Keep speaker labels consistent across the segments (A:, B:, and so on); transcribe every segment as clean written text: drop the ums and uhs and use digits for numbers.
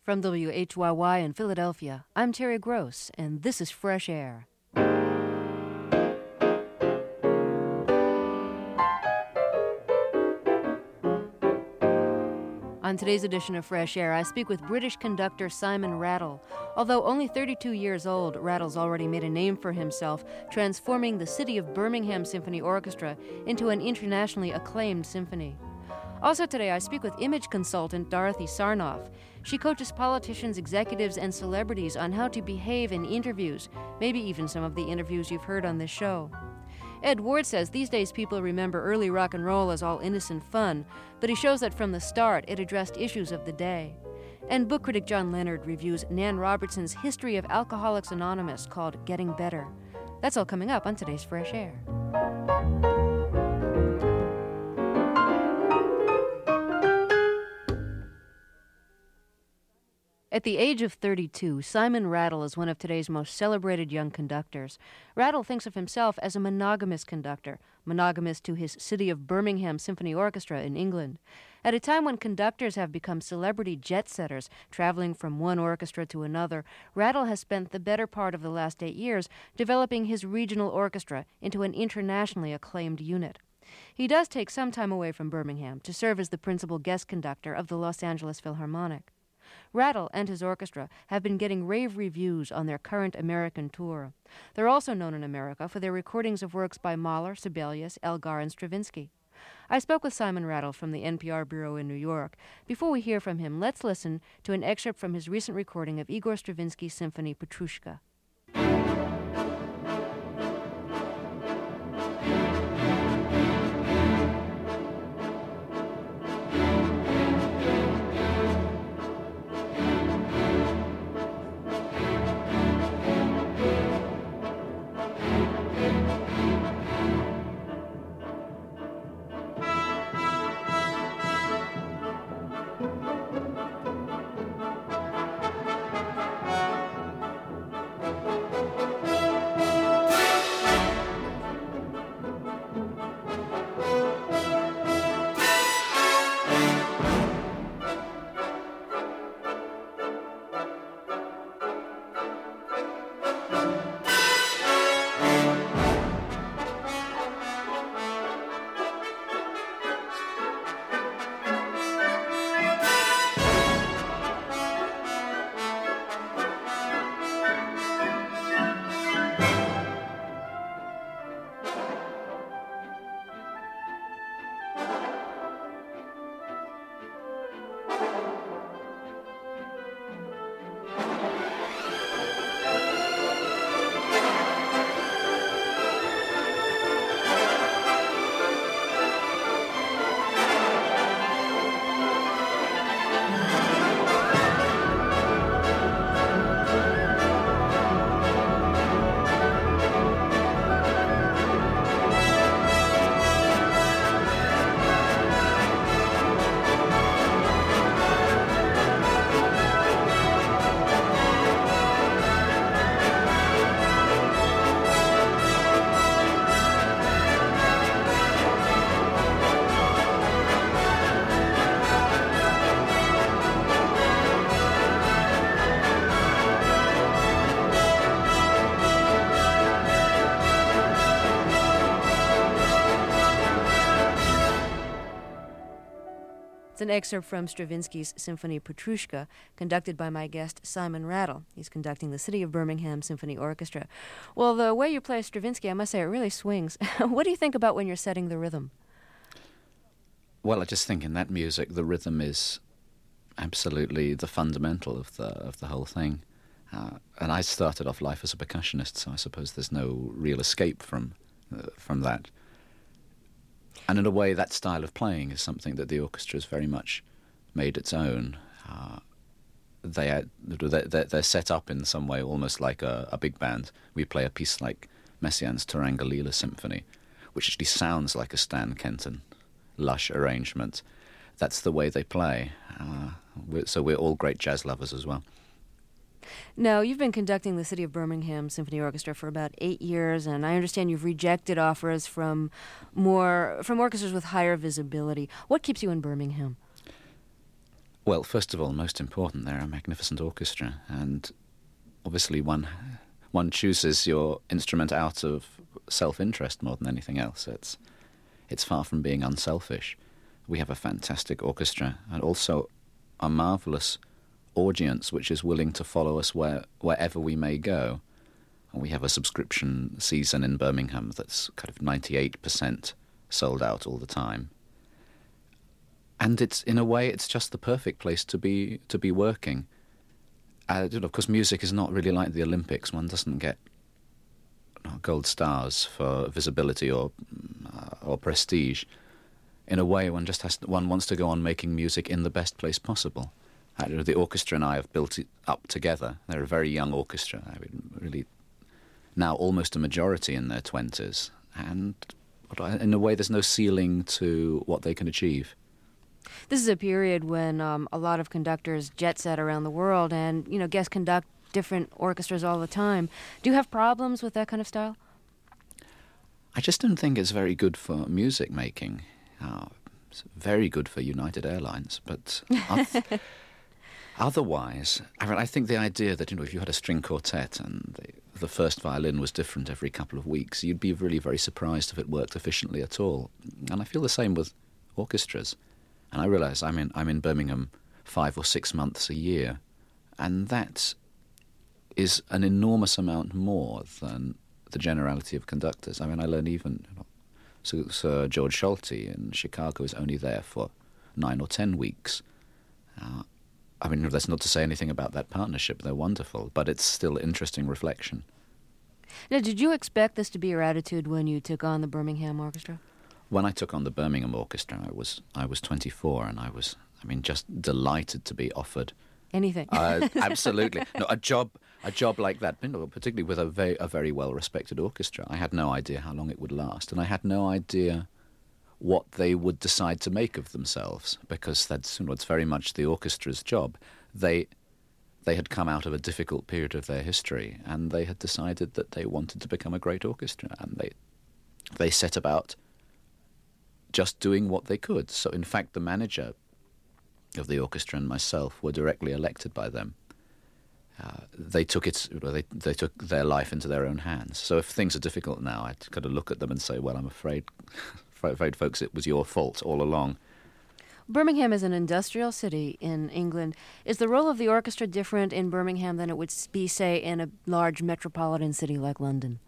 A: From WHYY in Philadelphia, I'm Terry Gross, and this is Fresh Air. On today's edition of Fresh Air, I speak with British conductor Simon Rattle. Although only 32 years old, Rattle's already made a name for himself, transforming the City of Birmingham Symphony Orchestra into an internationally acclaimed symphony. Also today, I speak with image consultant Dorothy Sarnoff. She coaches politicians, executives, and celebrities on how to behave in interviews, maybe even some of the interviews you've heard on this show. Ed Ward says these days people remember early rock and roll as all innocent fun, but he shows that from the start it addressed issues of the day. And book critic John Leonard reviews Nan Robertson's History of Alcoholics Anonymous called Getting Better. That's all coming up on today's Fresh Air. At the age of 32, Simon Rattle is one of today's most celebrated young conductors. Rattle thinks of himself as a monogamous conductor, monogamous to his City of Birmingham Symphony Orchestra in England. At a time when conductors have become celebrity jet-setters, traveling from one orchestra to another, Rattle has spent the better part of the last 8 years developing his regional orchestra into an internationally acclaimed unit. He does take some time away from Birmingham to serve as the principal guest conductor of the Los Angeles Philharmonic. Rattle and his orchestra have been getting rave reviews on their current American tour. They're also known in America for their recordings of works by Mahler, Sibelius, Elgar, and Stravinsky. I spoke with Simon Rattle from the NPR Bureau in New York. Before we hear from him, let's listen to an excerpt from his recent recording of Igor Stravinsky's symphony Petrushka. It's an excerpt from Stravinsky's Symphony Petrushka, conducted by my guest Simon Rattle. He's conducting the City of Birmingham Symphony Orchestra. Well, the way you play Stravinsky, I must say, it really swings. What do you think about when you're setting the rhythm?
B: Well, I just think in that music, the rhythm is absolutely the fundamental of the whole thing. And I started off life as a percussionist, so I suppose there's no real escape from that. And in a way, that style of playing is something that the orchestra has very much made its own. They're set up in some way almost like a big band. We play a piece like Messiaen's Turanga Lila Symphony, which actually sounds like a Stan Kenton lush arrangement. That's the way they play. So we're all great jazz lovers as well.
A: Now, you've been conducting the City of Birmingham Symphony Orchestra for about 8 years, and I understand you've rejected offers from orchestras with higher visibility. What keeps you in Birmingham?
B: Well, first of all, most important, they're a magnificent orchestra, and obviously one chooses your instrument out of self-interest more than anything else. It's far from being unselfish. We have a fantastic orchestra and also a marvellous audience which is willing to follow us wherever we may go. And we have a subscription season in Birmingham that's kind of 98% sold out all the time. And it's, in a way, it's just the perfect place to be working. Of course, music is not really like the Olympics. One doesn't get gold stars for visibility or prestige. In a way, one wants to go on making music in the best place possible. The orchestra and I have built it up together. They're a very young orchestra. I mean, really, now almost a majority in their 20s. And in a way, there's no ceiling to what they can achieve.
A: This is a period when a lot of conductors jet set around the world and, guest conduct different orchestras all the time. Do you have problems with that kind of style?
B: I just don't think it's very good for music making. It's very good for United Airlines, but otherwise, I think the idea that, if you had a string quartet and the first violin was different every couple of weeks, you'd be really very surprised if it worked efficiently at all. And I feel the same with orchestras. And I realise I'm in Birmingham 5 or 6 months a year, and that is an enormous amount more than the generality of conductors. I learn even Sir George Solti in Chicago is only there for 9 or 10 weeks. That's not to say anything about that partnership. They're wonderful, but it's still interesting reflection.
A: Now, did you expect this to be your attitude when you took on the Birmingham Orchestra?
B: When I took on the Birmingham Orchestra, I was 24, and I was just delighted to be offered
A: anything.
B: Absolutely, no, a job like that, particularly with a very well respected orchestra. I had no idea how long it would last, and I had no idea what they would decide to make of themselves, because that's it's very much the orchestra's job. They had come out of a difficult period of their history, and they had decided that they wanted to become a great orchestra, and they set about just doing what they could. So, in fact, the manager of the orchestra and myself were directly elected by them. They took they took their life into their own hands. So, if things are difficult now, I'd kind of look at them and say, "Well, I'm afraid, folks, it was your fault all along."
A: Birmingham is an industrial city in England. Is the role of the orchestra different in Birmingham than it would be, say, in a large metropolitan city like London?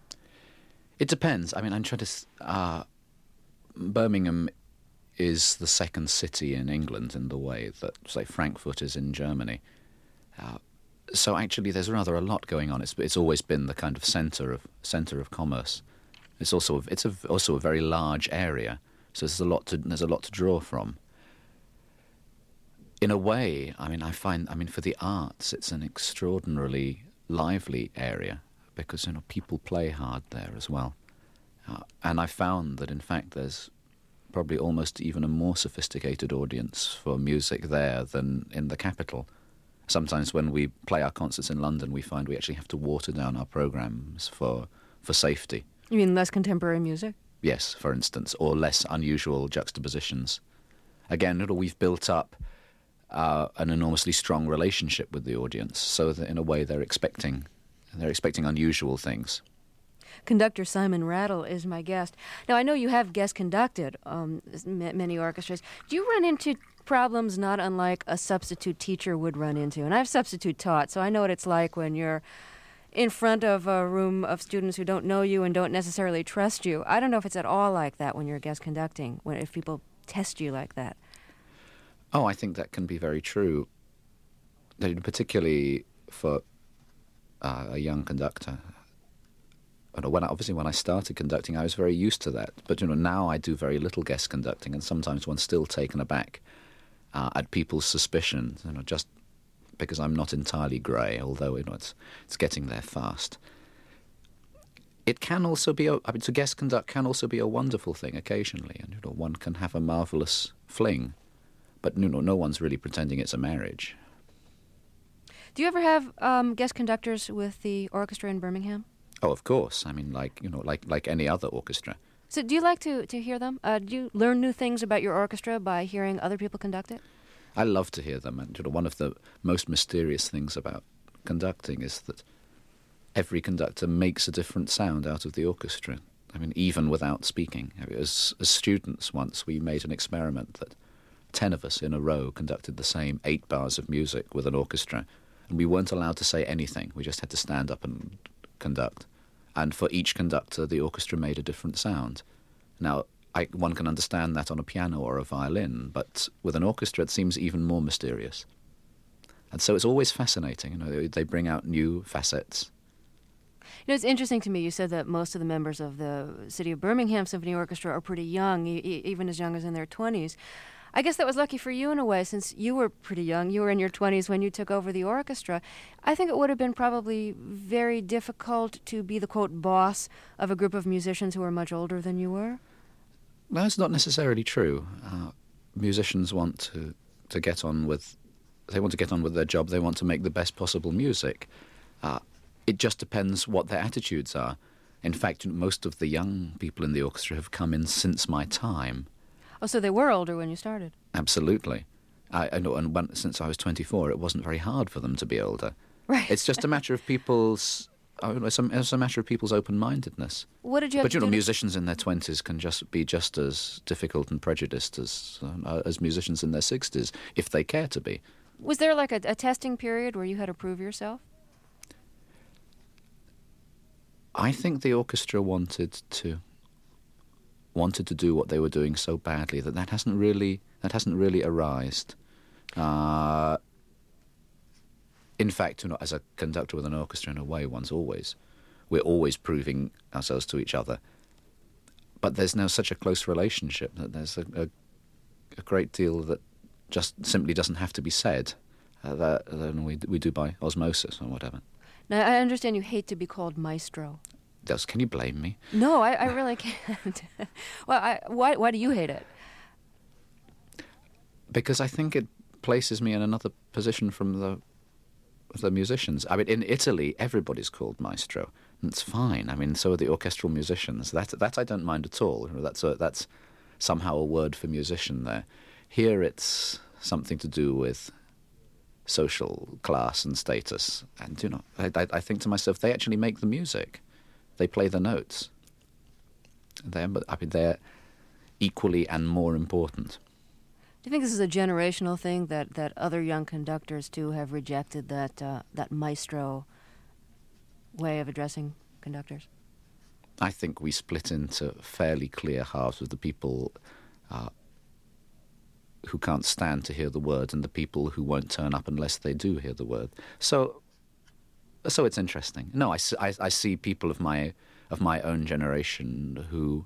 B: It depends. I'm trying to. Birmingham is the second city in England in the way that, say, Frankfurt is in Germany. So actually, there's rather a lot going on. It's always been the kind of centre of commerce. It's also a very large area, so there's a lot to draw from. In a way, I find for the arts, it's an extraordinarily lively area because people play hard there as well. And I found that, in fact, there's probably almost even a more sophisticated audience for music there than in the capital. Sometimes when we play our concerts in London, we find we actually have to water down our programmes for safety.
A: You mean less contemporary music?
B: Yes, for instance, or less unusual juxtapositions. Again, we've built up an enormously strong relationship with the audience, so that in a way they're expecting unusual things.
A: Conductor Simon Rattle is my guest. Now, I know you have guest conducted many orchestras. Do you run into problems not unlike a substitute teacher would run into? And I've substitute taught, so I know what it's like when you're in front of a room of students who don't know you and don't necessarily trust you. I don't know if it's at all like that when you're guest conducting, if people test you like that.
B: Oh, I think that can be very true, particularly for a young conductor. When I started conducting, I was very used to that. But now I do very little guest conducting, and sometimes one's still taken aback at people's suspicions. Just because I'm not entirely grey, although it's getting there fast. It can also be to guest conduct can also be a wonderful thing occasionally, and one can have a marvellous fling. But no one's really pretending it's a marriage.
A: Do you ever have guest conductors with the orchestra in Birmingham?
B: Oh, of course. Like any other orchestra.
A: So do you like to hear them? Do you learn new things about your orchestra by hearing other people conduct it?
B: I love to hear them. And one of the most mysterious things about conducting is that every conductor makes a different sound out of the orchestra. I mean, even without speaking. As students once, we made an experiment that 10 of us in a row conducted the same 8 bars of music with an orchestra, and we weren't allowed to say anything. We just had to stand up and conduct. And for each conductor, the orchestra made a different sound. Now, one can understand that on a piano or a violin, but with an orchestra it seems even more mysterious. And so it's always fascinating. They bring out new facets.
A: It's interesting to me, you said that most of the members of the City of Birmingham Symphony Orchestra are pretty young, even as young as in their 20s. I guess that was lucky for you in a way, since you were pretty young. You were in your 20s when you took over the orchestra. I think it would have been probably very difficult to be the, quote, boss of a group of musicians who were much older than you were.
B: No, it's not necessarily true. Musicians want to get on with... They want to get on with their job. They want to make the best possible music. It just depends what their attitudes are. In fact, most of the young people in the orchestra have come in since my time.
A: Oh, so they were older when you started?
B: Absolutely. I know, and since I was 24, it wasn't very hard for them to be older.
A: Right.
B: It's just a matter of people's... It's a matter of people's open-mindedness.
A: What did you have to do?
B: Musicians in their 20s can be just as difficult and prejudiced as musicians in their 60s, if they care to be.
A: Was there like a testing period where you had to prove yourself?
B: I think the orchestra wanted to do what they were doing so badly that hasn't really arised. In fact, as a conductor with an orchestra, in a way, we're always proving ourselves to each other. But there's now such a close relationship that there's a great deal that just simply doesn't have to be said. That we do by osmosis or whatever.
A: Now, I understand you hate to be called maestro.
B: Can you blame me?
A: No, I really can't. Well, why do you hate it?
B: Because I think it places me in another position from the musicians. I mean, in Italy, everybody's called maestro, and it's fine. I mean, so are the orchestral musicians. That I don't mind at all. That's somehow a word for musician there. Here, it's something to do with social class and status. And, I think to myself, they actually make the music. They play the notes. They're equally and more important.
A: Do you think this is a generational thing, that other young conductors, too, have rejected that maestro way of addressing conductors?
B: I think we split into fairly clear halves of the people who can't stand to hear the word and the people who won't turn up unless they do hear the word. So it's interesting. No, I see people of my own generation who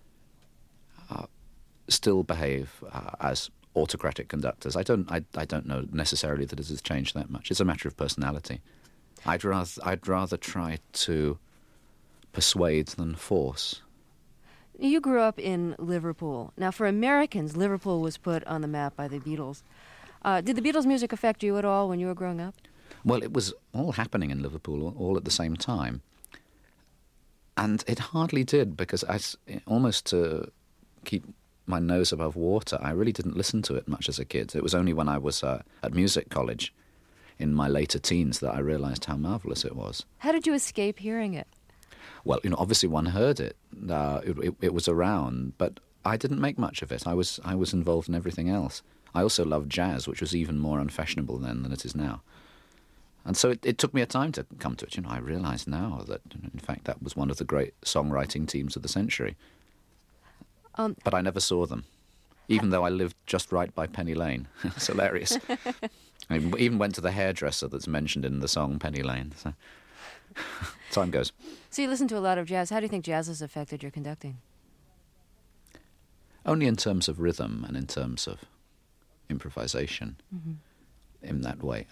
B: still behave as autocratic conductors. I don't know necessarily that it has changed that much. It's a matter of personality. I'd rather try to persuade than force.
A: You grew up in Liverpool. Now, for Americans, Liverpool was put on the map by the Beatles. Did the Beatles' music affect you at all when you were growing up?
B: Well, it was all happening in Liverpool all at the same time. And it hardly did, because almost to keep my nose above water, I really didn't listen to it much as a kid. It was only when I was at music college in my later teens that I realized how marvelous it was.
A: How did you escape hearing it?
B: Well, obviously one heard it. It was around, but I didn't make much of it. I was involved in everything else. I also loved jazz, which was even more unfashionable then than it is now. And so it took me a time to come to it. I realize now that, in fact, that was one of the great songwriting teams of the century. But I never saw them, even though I lived just right by Penny Lane. It's hilarious. I even went to the hairdresser that's mentioned in the song Penny Lane. So time goes.
A: So you listen to a lot of jazz. How do you think jazz has affected your conducting?
B: Only in terms of rhythm and in terms of improvisation. Mm-hmm. In that way.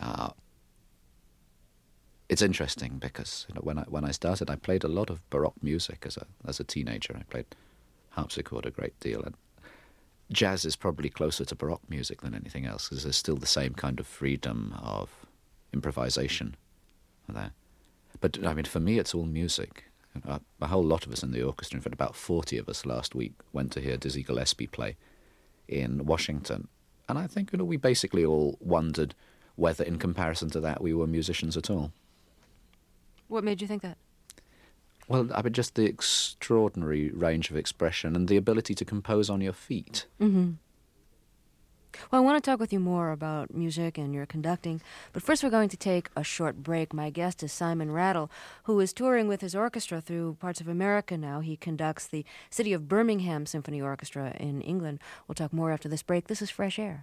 B: It's interesting because when I started, I played a lot of Baroque music as a teenager. I played harpsichord a great deal, and jazz is probably closer to Baroque music than anything else because there's still the same kind of freedom of improvisation there. But I mean, for me, it's all music. A whole lot of us in the orchestra, in fact, about 40 of us last week went to hear Dizzy Gillespie play in Washington, And I think we basically all wondered whether, in comparison to that, we were musicians at all.
A: What made you think that?
B: Well, I mean, just the extraordinary range of expression and the ability to compose on your feet.
A: Mm-hmm. Well, I want to talk with you more about music and your conducting, but first we're going to take a short break. My guest is Simon Rattle, who is touring with his orchestra through parts of America now. He conducts the City of Birmingham Symphony Orchestra in England. We'll talk more after this break. This is Fresh Air.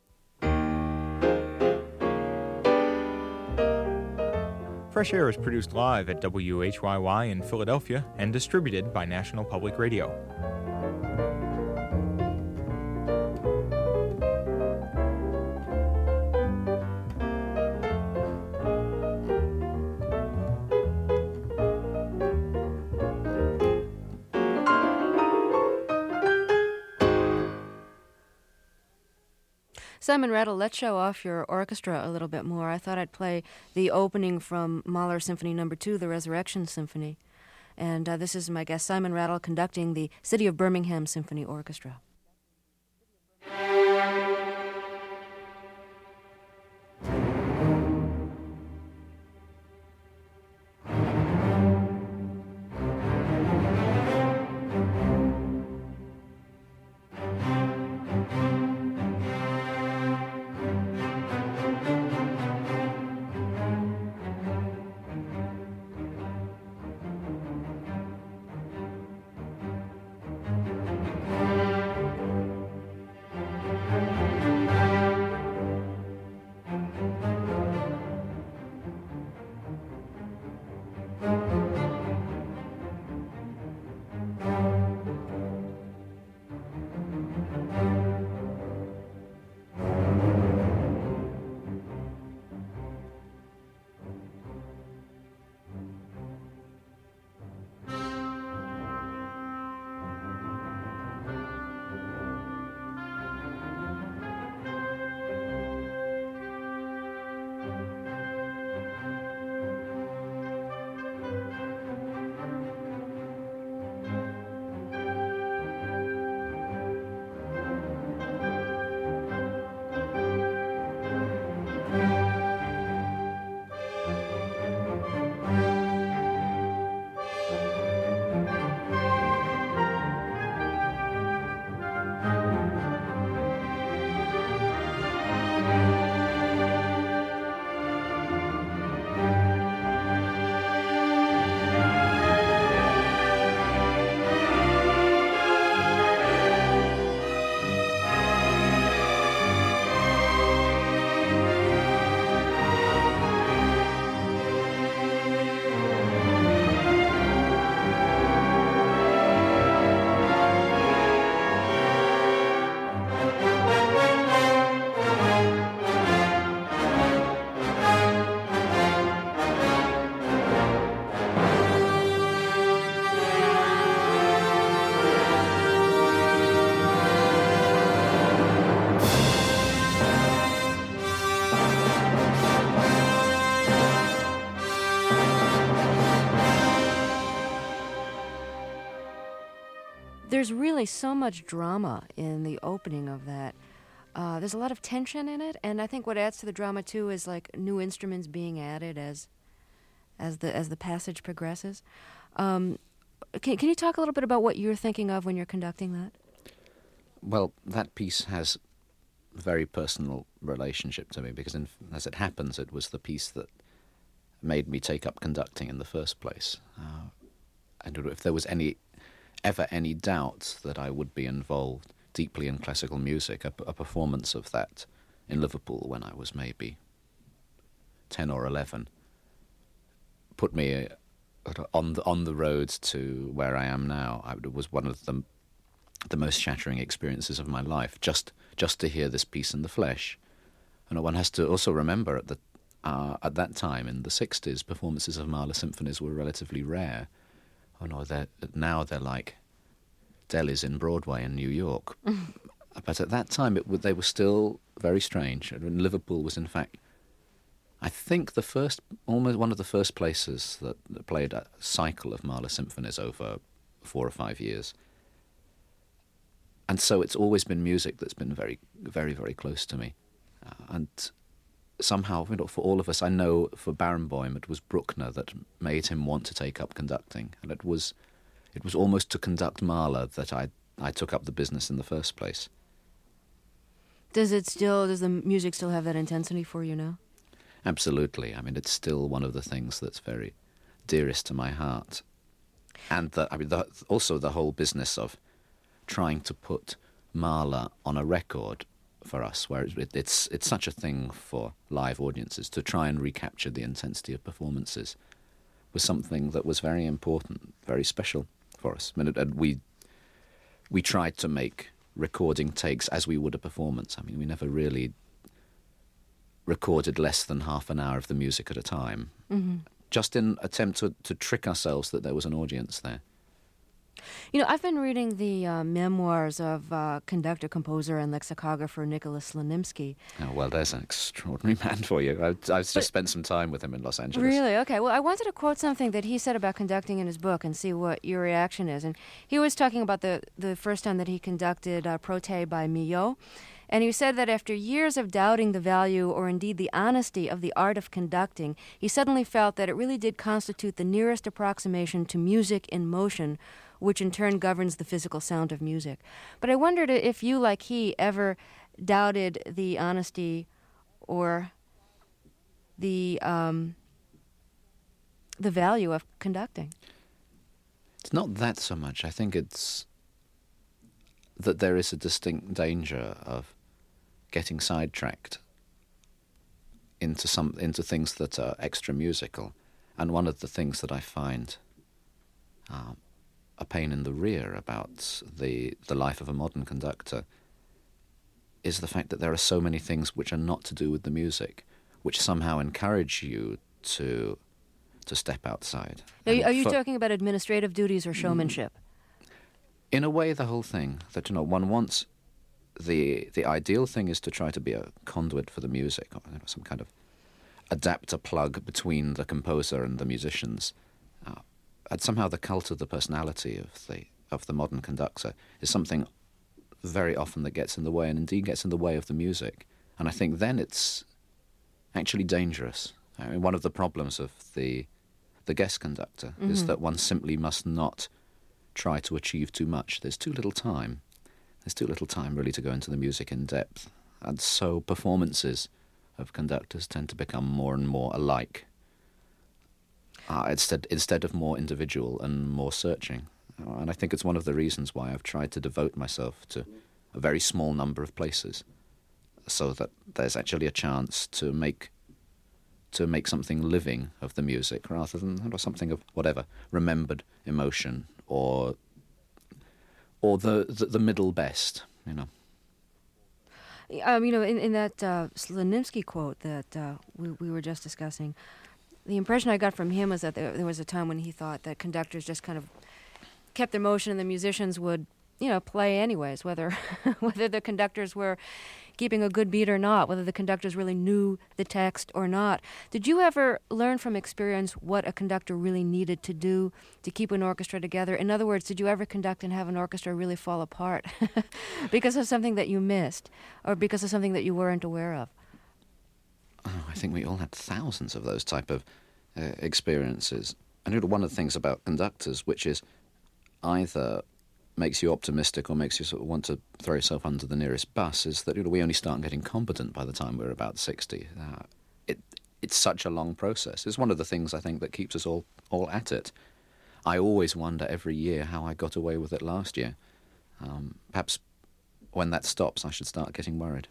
C: Fresh Air is produced live at WHYY in Philadelphia and distributed by National Public Radio.
A: Simon Rattle, let's show off your orchestra a little bit more. I thought I'd play the opening from Mahler Symphony No. 2, the Resurrection Symphony. And this is my guest, Simon Rattle, conducting the City of Birmingham Symphony Orchestra. There's really so much drama in the opening of that. There's a lot of tension in it, and I think what adds to the drama too is like new instruments being added as the passage progresses. Can you talk a little bit about what you're thinking of when you're conducting that?
B: Well, that piece has a very personal relationship to me because, as it happens, it was the piece that made me take up conducting in the first place. And if there was ever any doubt that I would be involved deeply in classical music, a performance of that in Liverpool when I was maybe 10 or 11 put me on the road to where I am now. It was one of the most shattering experiences of my life, just to hear this piece in the flesh. And one has to also remember at that time in the 60s, performances of Mahler symphonies were relatively rare. Oh no, now they're like delis in Broadway in New York. But at that time, they were still very strange. And Liverpool was, in fact, I think almost one of the first places that played a cycle of Mahler symphonies over 4 or 5 years. And so it's always been music that's been very, very, very close to me. And somehow, for all of us, I know for Barenboim it was Bruckner that made him want to take up conducting. And it was almost to conduct Mahler that I took up the business in the first place.
A: Does the music still have that intensity for you now?
B: Absolutely. I mean, it's still one of the things that's very dearest to my heart. And also the whole business of trying to put Mahler on a record for us, where it's such a thing for live audiences to try and recapture the intensity of performances, was something that was very important, very special for us. I mean, and we tried to make recording takes as we would a performance. I mean, we never really recorded less than half an hour of the music at a time, just in attempt to trick ourselves that there was an audience there.
A: You know, I've been reading the memoirs of conductor, composer, and lexicographer Nicholas Slonimsky.
B: Oh, well, there's an extraordinary man for you. I've just spent some time with him in Los Angeles.
A: Really? Okay. Well, I wanted to quote something that he said about conducting in his book and see what your reaction is. And he was talking about the first time that he conducted Prote by Milhaud. And he said that after years of doubting the value or indeed the honesty of the art of conducting, he suddenly felt that it really did constitute the nearest approximation to music in motion, which in turn governs the physical sound of music. But I wondered if you, like he, ever doubted the honesty or the value of conducting.
B: It's not that so much. I think it's that there is a distinct danger of getting sidetracked into things that are extra musical. And one of the things that I find a pain in the rear about the life of a modern conductor is the fact that there are so many things which are not to do with the music, which somehow encourage you to step outside.
A: Are you talking about administrative duties or showmanship?
B: In a way, the whole thing, that, one wants, the ideal thing is to try to be a conduit for the music, or some kind of adapter plug between the composer and the musicians. And somehow the cult of the personality of the modern conductor is something very often that gets in the way, and indeed gets in the way of the music. And I think then it's actually dangerous. I mean, one of the problems of the guest conductor is that one simply must not try to achieve too much. There's too little time. There's too little time really to go into the music in depth. And so performances of conductors tend to become more and more alike, instead of more individual and more searching. And I think it's one of the reasons why I've tried to devote myself to a very small number of places, so that there's actually a chance to make something living of the music, rather than something of whatever remembered emotion or the middle best,
A: in that Slonimsky quote that we were just discussing, the impression I got from him was that there was a time when he thought that conductors just kind of kept their motion and the musicians would, play anyways, whether the conductors were keeping a good beat or not, whether the conductors really knew the text or not. Did you ever learn from experience what a conductor really needed to do to keep an orchestra together? In other words, did you ever conduct and have an orchestra really fall apart because of something that you missed or because of something that you weren't aware of?
B: Oh, I think we all had thousands of those type of experiences. And one of the things about conductors, which is either makes you optimistic or makes you sort of want to throw yourself under the nearest bus, is that we only start getting competent by the time we're about 60. It's such a long process. It's one of the things I think that keeps us all at it. I always wonder every year how I got away with it last year. Perhaps when that stops, I should start getting worried.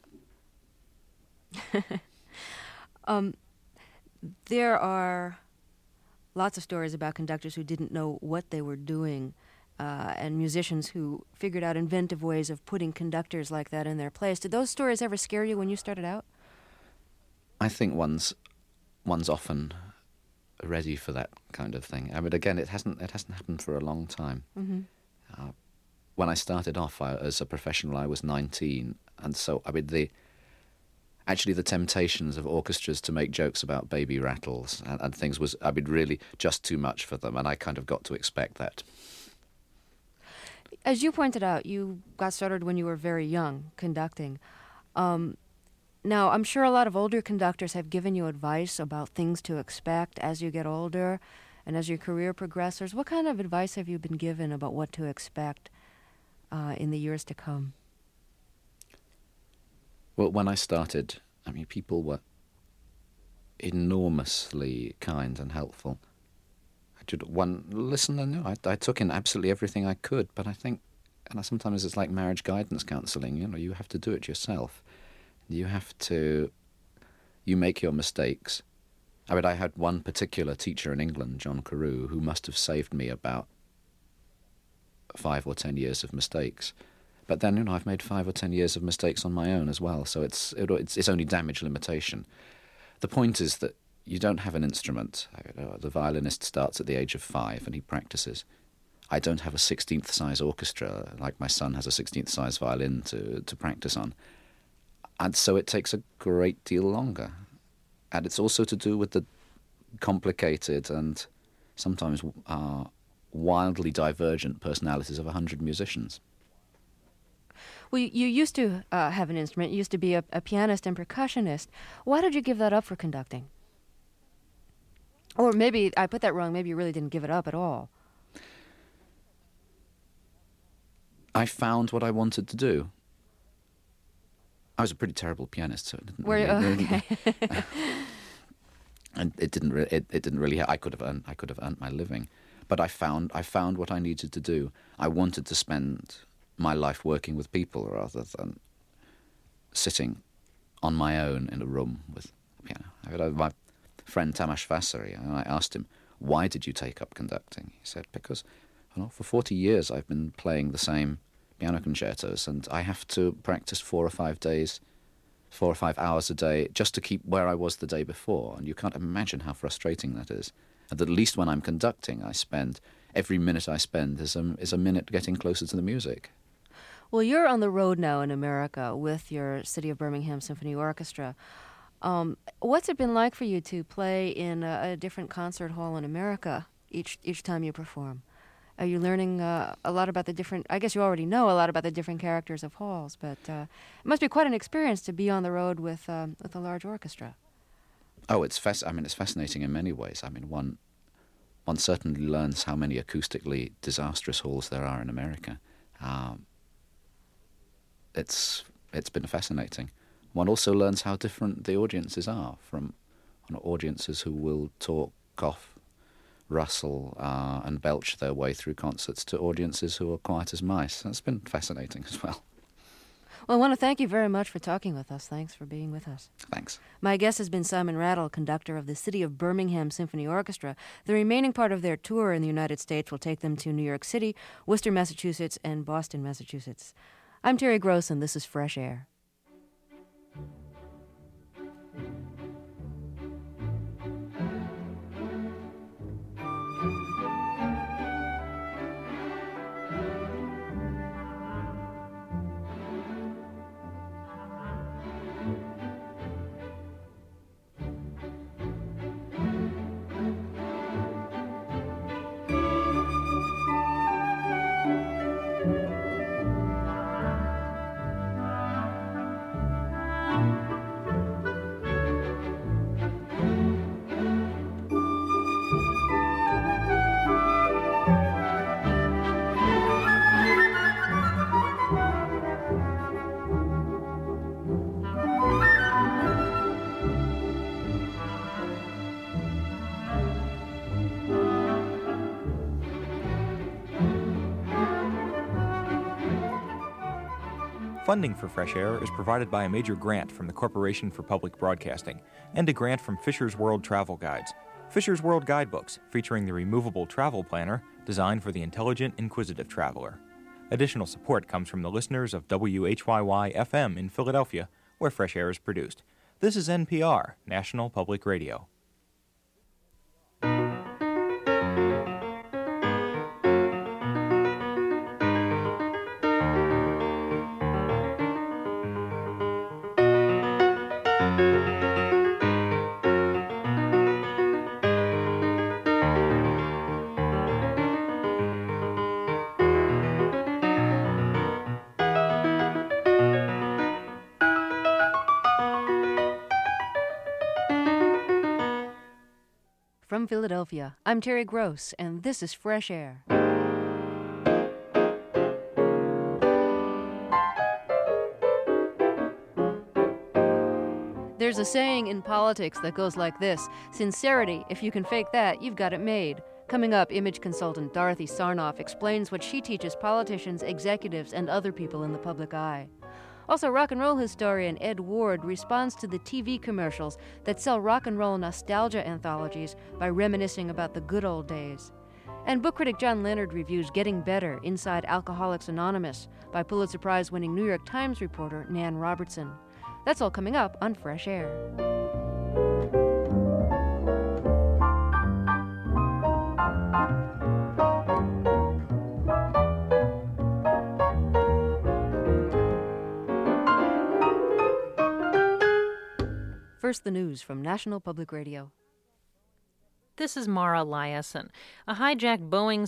A: There are lots of stories about conductors who didn't know what they were doing, and musicians who figured out inventive ways of putting conductors like that in their place. Did those stories ever scare you when you started out?
B: I think one's often ready for that kind of thing. I mean, again, it hasn't happened for a long time. Mm-hmm. When I started off as a professional, I was 19, and so I mean the temptations of orchestras to make jokes about baby rattles and things was, really just too much for them, and I kind of got to expect that.
A: As you pointed out, you got started when you were very young conducting. Now, I'm sure a lot of older conductors have given you advice about things to expect as you get older and as your career progresses. What kind of advice have you been given about what to expect in the years to come?
B: Well, when I started, I mean, people were enormously kind and helpful. I took in absolutely everything I could, but I think, and sometimes it's like marriage guidance counseling, you have to do it yourself. You make your mistakes. I mean, I had one particular teacher in England, John Carew, who must have saved me about 5 or 10 years of mistakes. But then, I've made 5 or 10 years of mistakes on my own as well, so it's only damage limitation. The point is that you don't have an instrument. The violinist starts at the age of 5 and he practices. I don't have a 16th size orchestra like my son has a 16th size violin to practice on. And so it takes a great deal longer. And it's also to do with the complicated and sometimes wildly divergent personalities of 100 musicians.
A: Well, you used to have an instrument. You used to be a pianist and percussionist. Why did you give that up for conducting? Or maybe I put that wrong. Maybe you really didn't give it up at all.
B: I found what I wanted to do. I was a pretty terrible pianist, so it didn't really. And it didn't really. I could have earned my living, but I found what I needed to do. I wanted to spend my life working with people rather than sitting on my own in a room with a piano. My friend Tamas Vasari, I asked him, "Why did you take up conducting?" He said, "Because for 40 years I've been playing the same piano concertos, and I have to practice 4 or 5 hours a day just to keep where I was the day before, and you can't imagine how frustrating that is. And at least when I'm conducting, every minute I spend is a minute getting closer to the music."
A: Well, you're on the road now in America with your City of Birmingham Symphony Orchestra. What's it been like for you to play in a different concert hall in America each time you perform? Are you learning a lot about the different... I guess you already know a lot about the different characters of halls, but it must be quite an experience to be on the road with a large orchestra.
B: Oh, it's fascinating in many ways. I mean, one certainly learns how many acoustically disastrous halls there are in America. It's been fascinating. One also learns how different the audiences are, from audiences who will talk, cough, rustle, and belch their way through concerts to audiences who are quiet as mice. That's been fascinating as well.
A: Well, I want to thank you very much for talking with us. Thanks for being with us.
B: Thanks.
A: My guest has been Simon Rattle, conductor of the City of Birmingham Symphony Orchestra. The remaining part of their tour in the United States will take them to New York City, Worcester, Massachusetts, and Boston, Massachusetts. I'm Terry Gross, and this is Fresh Air.
C: Funding for Fresh Air is provided by a major grant from the Corporation for Public Broadcasting and a grant from Fisher's World Travel Guides. Fisher's World Guidebooks, featuring the removable travel planner designed for the intelligent, inquisitive traveler. Additional support comes from the listeners of WHYY-FM in Philadelphia, where Fresh Air is produced. This is NPR, National Public Radio.
A: From Philadelphia, I'm Terry Gross, and this is Fresh Air. There's a saying in politics that goes like this: sincerity, if you can fake that, you've got it made. Coming up, image consultant Dorothy Sarnoff explains what she teaches politicians, executives, and other people in the public eye. Also, rock and roll historian Ed Ward responds to the TV commercials that sell rock and roll nostalgia anthologies by reminiscing about the good old days. And book critic John Leonard reviews Getting Better, Inside Alcoholics Anonymous by Pulitzer Prize-winning New York Times reporter Nan Robertson. That's all coming up on Fresh Air. First, the news from National Public Radio.
D: This is Mara Liasson. A hijacked Boeing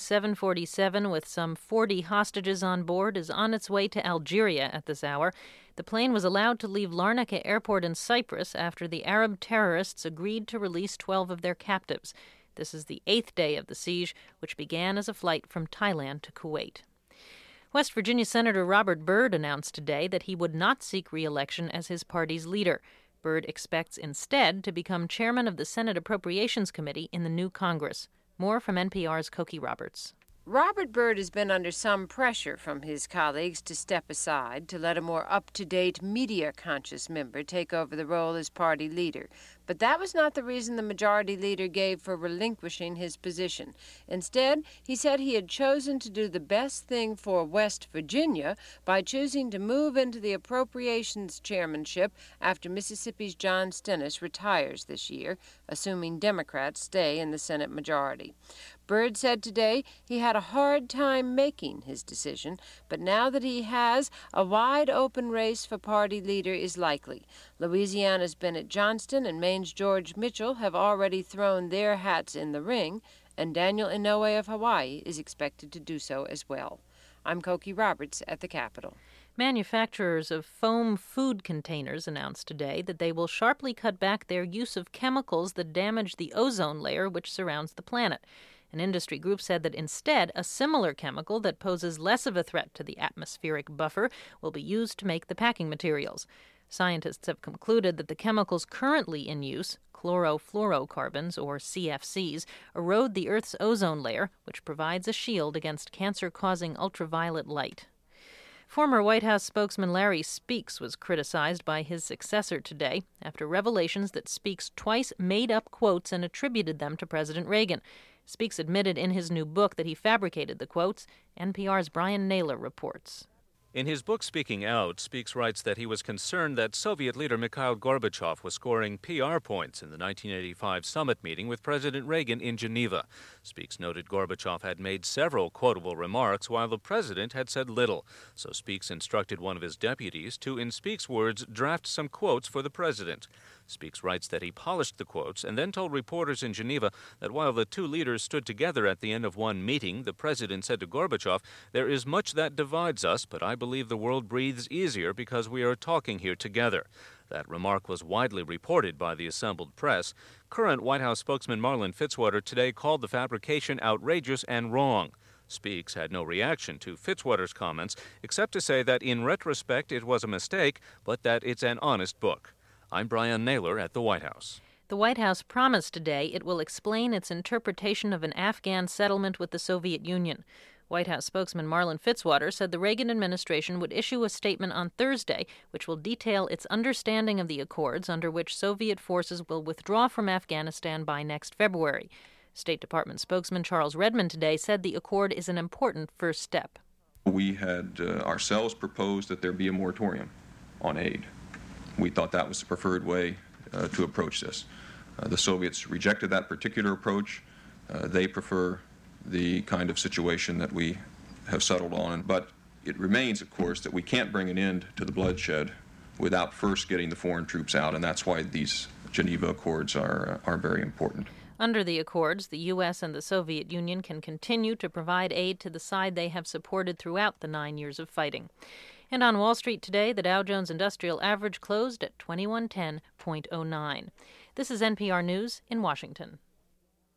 D: 747 with some 40 hostages on board is on its way to Algeria at this hour. The plane was allowed to leave Larnaca Airport in Cyprus after the Arab terrorists agreed to release 12 of their captives. This is the 8th day of the siege, which began as a flight from Thailand to Kuwait. West Virginia Senator Robert Byrd announced today that he would not seek re-election as his party's leader. Byrd expects instead to become chairman of the Senate Appropriations Committee in the new Congress. More from NPR's Cokie Roberts.
E: Robert Byrd has been under some pressure from his colleagues to step aside to let a more up-to-date, media-conscious member take over the role as party leader. But that was not the reason the majority leader gave for relinquishing his position. Instead, he said he had chosen to do the best thing for West Virginia by choosing to move into the appropriations chairmanship after Mississippi's John Stennis retires this year, assuming Democrats stay in the Senate majority. Byrd said today he had a hard time making his decision, but now that he has, a wide-open race for party leader is likely. Louisiana's Bennett Johnston and Maine's George Mitchell have already thrown their hats in the ring, and Daniel Inouye of Hawaii is expected to do so as well. I'm Cokie Roberts at the Capitol.
D: Manufacturers of foam food containers announced today that they will sharply cut back their use of chemicals that damage the ozone layer which surrounds the planet. An industry group said that instead, a similar chemical that poses less of a threat to the atmospheric buffer will be used to make the packing materials. Scientists have concluded that the chemicals currently in use, chlorofluorocarbons, or CFCs, erode the Earth's ozone layer, which provides a shield against cancer-causing ultraviolet light. Former White House spokesman Larry Speakes was criticized by his successor today after revelations that Speakes twice made up quotes and attributed them to President Reagan. Speakes admitted in his new book that he fabricated the quotes. NPR's Brian Naylor reports.
F: In his book Speaking Out, Speakes writes that he was concerned that Soviet leader Mikhail Gorbachev was scoring PR points in the 1985 summit meeting with President Reagan in Geneva. Speakes noted Gorbachev had made several quotable remarks while the president had said little, so Speakes instructed one of his deputies to, in Speakes' words, draft some quotes for the president. Speakes writes that he polished the quotes and then told reporters in Geneva that while the two leaders stood together at the end of one meeting, the president said to Gorbachev, "There is much that divides us, but I believe the world breathes easier because we are talking here together." That remark was widely reported by the assembled press. Current White House spokesman Marlin Fitzwater today called the fabrication outrageous and wrong. Speakes had no reaction to Fitzwater's comments, except to say that in retrospect it was a mistake, but that it's an honest book. I'm Brian Naylor at the White House.
D: The White House promised today it will explain its interpretation of an Afghan settlement with the Soviet Union. White House spokesman Marlin Fitzwater said the Reagan administration would issue a statement on Thursday which will detail its understanding of the accords under which Soviet forces will withdraw from Afghanistan by next February. State Department spokesman Charles Redmond today said the accord is an important first step.
G: We had ourselves proposed that there be a moratorium on aid. We thought that was the preferred way to approach this. The Soviets rejected that particular approach. They prefer the kind of situation that we have settled on. But it remains, of course, that we can't bring an end to the bloodshed without first getting the foreign troops out, and that's why these Geneva Accords are very important.
D: Under the accords, the U.S. and the Soviet Union can continue to provide aid to the side they have supported throughout the 9 years of fighting. And on Wall Street today, the Dow Jones Industrial Average closed at 2110.09. This is NPR News in Washington.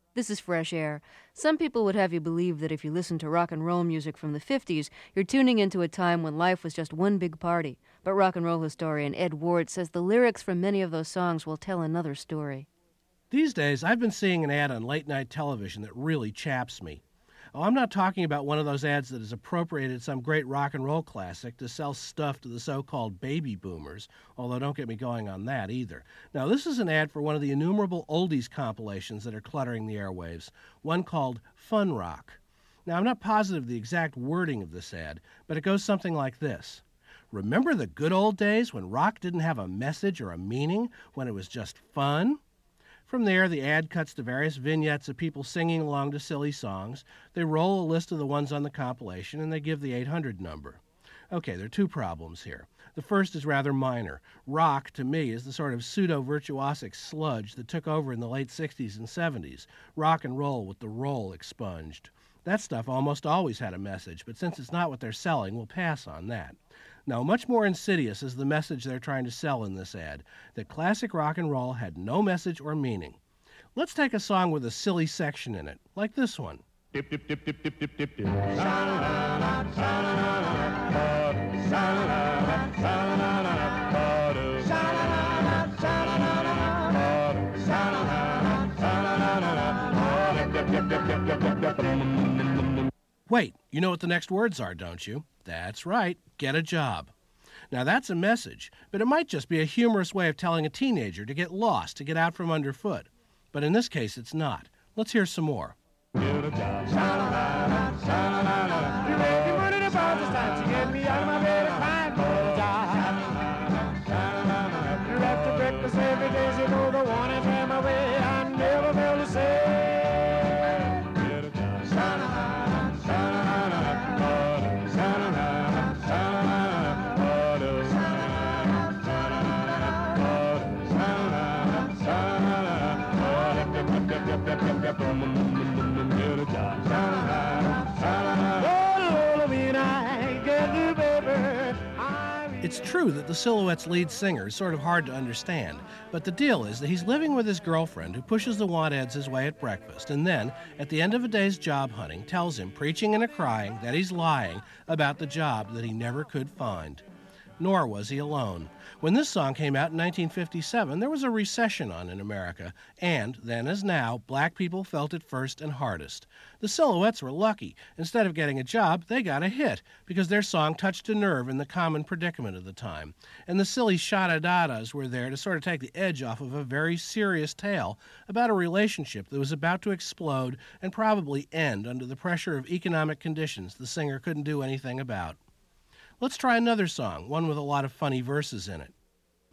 A: This is Fresh Air. Some people would have you believe that if you listen to rock and roll music from the 50s, you're tuning into a time when life was just one big party. But rock and roll historian Ed Ward says the lyrics from many of those songs will tell another story.
H: These days, I've been seeing an ad on late-night television that really chaps me. Oh, I'm not talking about one of those ads that has appropriated some great rock and roll classic to sell stuff to the so-called baby boomers, although don't get me going on that either. Now, this is an ad for one of the innumerable oldies compilations that are cluttering the airwaves, one called Fun Rock. Now, I'm not positive the exact wording of this ad, but it goes something like this. Remember the good old days when rock didn't have a message or a meaning, when it was just fun? From there, the ad cuts to various vignettes of people singing along to silly songs. They roll a list of the ones on the compilation, and they give the 800 number. Okay, there are two problems here. The first is rather minor. Rock, to me, is the sort of pseudo-virtuosic sludge that took over in the late 60s and 70s. Rock and roll with the roll expunged. That stuff almost always had a message, but since it's not what they're selling, we'll pass on that. Now, much more insidious is the message they're trying to sell in this ad, that classic rock and roll had no message or meaning. Let's take a song with a silly section in it, like this one.
I: Dip, dip, dip, dip, dip, dip, dip, dip.
H: Wait, you know what the next words are, don't you? That's right, get a job. Now that's a message, but it might just be a humorous way of telling a teenager to get lost, to get out from underfoot. But in this case, it's not. Let's hear some more.
I: Get a job. You make me money to buy this time to get me out of my bed and find me a job. You're after breakfast every day, so you know the one and ran my way. I never felt the same. Get a job.
H: It's true that the Silhouette's lead singer is sort of hard to understand, but the deal is that he's living with his girlfriend who pushes the want-ads his way at breakfast, and then, at the end of a day's job hunting, tells him, preaching and a-crying, that he's lying about the job that he never could find. Nor was he alone. When this song came out in 1957, there was a recession on in America, and, then as now, black people felt it first and hardest. The Silhouettes were lucky. Instead of getting a job, they got a hit, because their song touched a nerve in the common predicament of the time. And the silly shada-dadas were there to sort of take the edge off of a very serious tale about a relationship that was about to explode and probably end under the pressure of economic conditions the singer couldn't do anything about. Let's try another song, one with a lot of funny verses in it.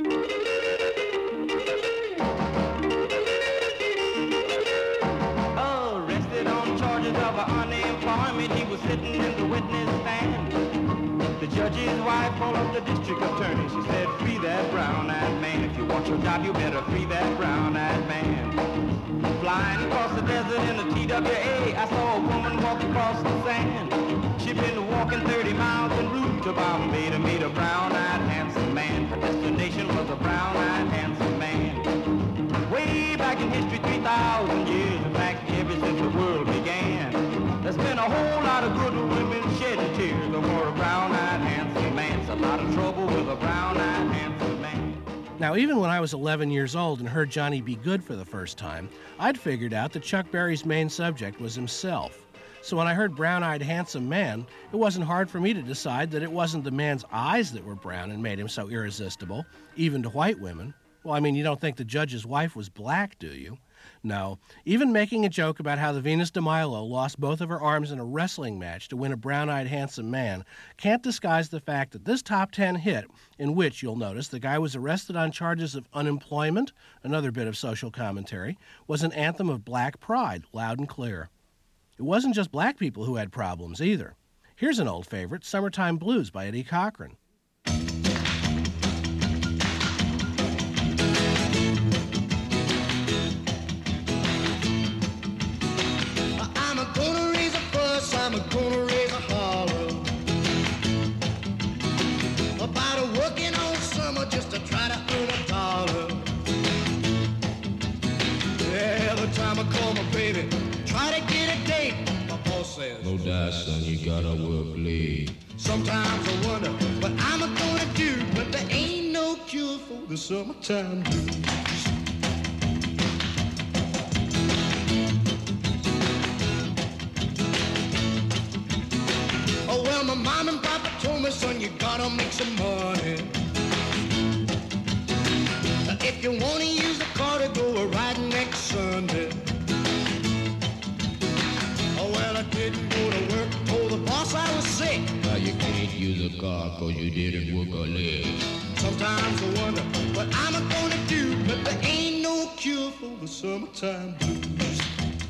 J: Arrested on charges of unemployment, he was sitting in the witness stand. The judge's wife called up the district attorney. She said, free that brown-eyed man. If you want your job, you better free that brown-eyed man. Flying across the desert in a TWA, I saw a woman walk across the sand. She'd been walking 30 miles en route to Bombay to meet a brown-eyed handsome man. Her destination was a brown-eyed handsome man. Way back in history, 3,000 years, in fact, ever since the world began, there's been a whole lot of good women shedding tears over a brown-eyed handsome man. It's a lot of trouble with a brown-eyed handsome man.
H: Now, even when I was 11 years old and heard Johnny B. Goode for the first time, I'd figured out that Chuck Berry's main subject was himself. So when I heard brown-eyed handsome man, it wasn't hard for me to decide that it wasn't the man's eyes that were brown and made him so irresistible, even to white women. Well, I mean, you don't think the judge's wife was black, do you? No. Even making a joke about how the Venus de Milo lost both of her arms in a wrestling match to win a brown-eyed handsome man can't disguise the fact that this top 10 hit, in which, you'll notice, the guy was arrested on charges of unemployment, another bit of social commentary, was an anthem of black pride, loud and clear. It wasn't just black people who had problems, either. Here's an old favorite, Summertime Blues by Eddie Cochran.
K: I'm gonna raise a fuss, I'm gonna raise a holler about a working all summer just to try to earn a dollar. Every time I call my pay baby. Try to get a date. My boss says,
L: no doubt, son, you gotta work late.
K: Sometimes I wonder what I'm gonna do, but there ain't no cure for the summertime blues. Oh, well, my mom and papa told me, son, you gotta make some money. If you wanna use the car to go a ride next Sunday. Oh, well, I didn't go to work, told the boss I was sick.
L: Now you can't use a car 'cause you didn't work a leg.
K: Sometimes I wonder what I'm gonna do, but there ain't no cure for the summertime blues.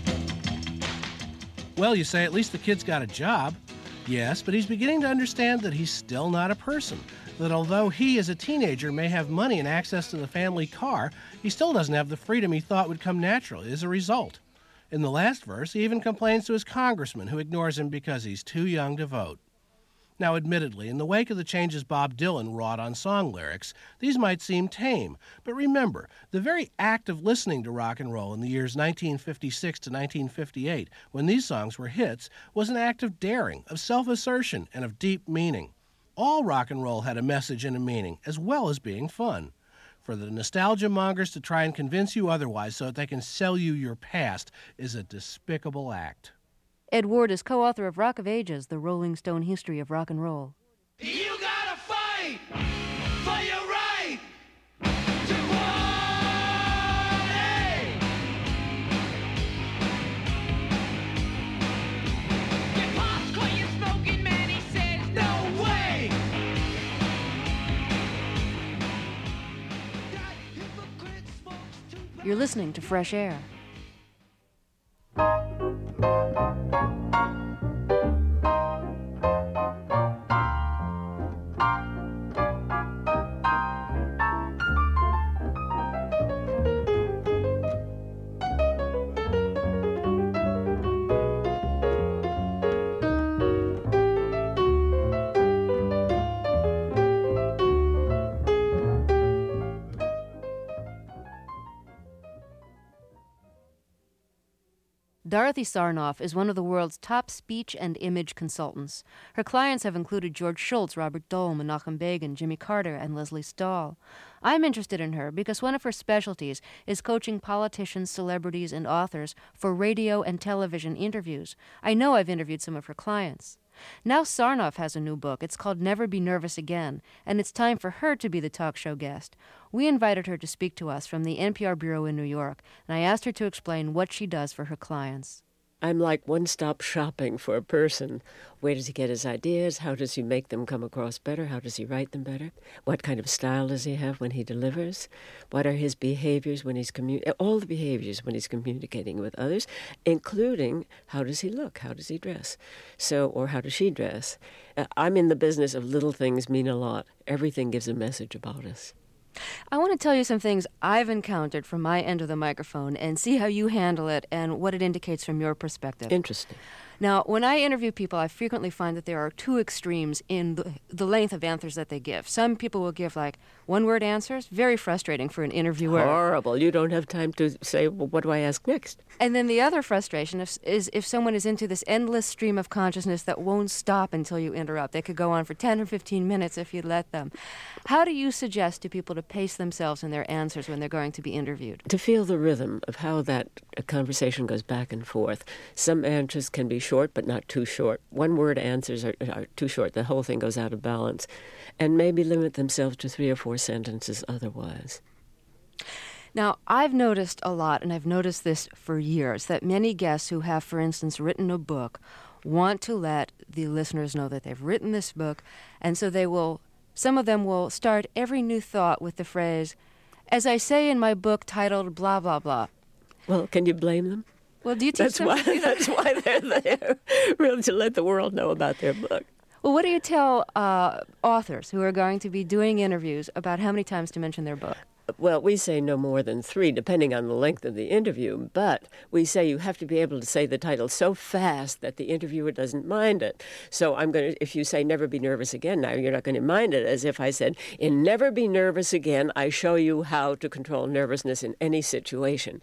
H: Well, you say at least the kid's got a job. Yes, but he's beginning to understand that he's still not a person. That although he, as a teenager, may have money and access to the family car, he still doesn't have the freedom he thought would come naturally as a result. In the last verse, he even complains to his congressman, who ignores him because he's too young to vote. Now, admittedly, in the wake of the changes Bob Dylan wrought on song lyrics, these might seem tame. But remember, the very act of listening to rock and roll in the years 1956 to 1958, when these songs were hits, was an act of daring, of self-assertion, and of deep meaning. All rock and roll had a message and a meaning, as well as being fun. For the nostalgia mongers to try and convince you otherwise so that they can sell you your past is a despicable act.
A: Ed Ward is co-author of Rock of Ages, the Rolling Stone History of Rock and Roll.
K: You gotta fight for your right to party. Your pops call you smoking, man, he says no way.
A: You're listening to Fresh Air. Dorothy Sarnoff is one of the world's top speech and image consultants. Her clients have included George Shultz, Robert Dole, Menachem Begin, Jimmy Carter, and Leslie Stahl. I'm interested in her because one of her specialties is coaching politicians, celebrities, and authors for radio and television interviews. I know I've interviewed some of her clients. Now Sarnoff has a new book. It's called Never Be Nervous Again, and it's time for her to be the talk show guest. We invited her to speak to us from the NPR bureau in New York, and I asked her to explain what she does for her clients.
M: I'm like one-stop shopping for a person. Where does he get his ideas? How does he make them come across better? How does he write them better? What kind of style does he have when he delivers? What are his behaviors when he's all the behaviors when he's communicating with others, including how does he look? How does he dress? Or how does she dress? I'm in the business of little things mean a lot. Everything gives a message about us.
A: I want to tell you some things I've encountered from my end of the microphone and see how you handle it and what it indicates from your perspective.
M: Interesting.
A: Now, when I interview people, I frequently find that there are two extremes in the length of answers that they give. Some people will give, like, one-word answers. Very frustrating for an interviewer.
M: Horrible. You don't have time to say, well, what do I ask next?
A: And then the other frustration is if someone is into this endless stream of consciousness that won't stop until you interrupt. They could go on for 10 or 15 minutes if you let them. How do you suggest to people to pace themselves in their answers when they're going to be interviewed?
M: To feel the rhythm of how that conversation goes back and forth. Some answers can be short, but not too short. One-word answers are too short. The whole thing goes out of balance. And maybe limit themselves to 3 or 4 sentences otherwise.
A: Now, I've noticed a lot, and I've noticed this for years, that many guests who have, for instance, written a book want to let the listeners know that they've written this book, and so some of them will start every new thought with the phrase, as I say in my book titled blah, blah, blah.
M: Well, can you blame them?
A: Well, do you teach them to do that?
M: That's why they're there, really, to let the world know about their book.
A: Well, what do you tell authors who are going to be doing interviews about how many times to mention their book?
M: Well, we say no more than 3, depending on the length of the interview. But we say you have to be able to say the title so fast that the interviewer doesn't mind it. So if you say Never Be Nervous Again, now you're not going to mind it, as if I said, in Never Be Nervous Again, I show you how to control nervousness in any situation.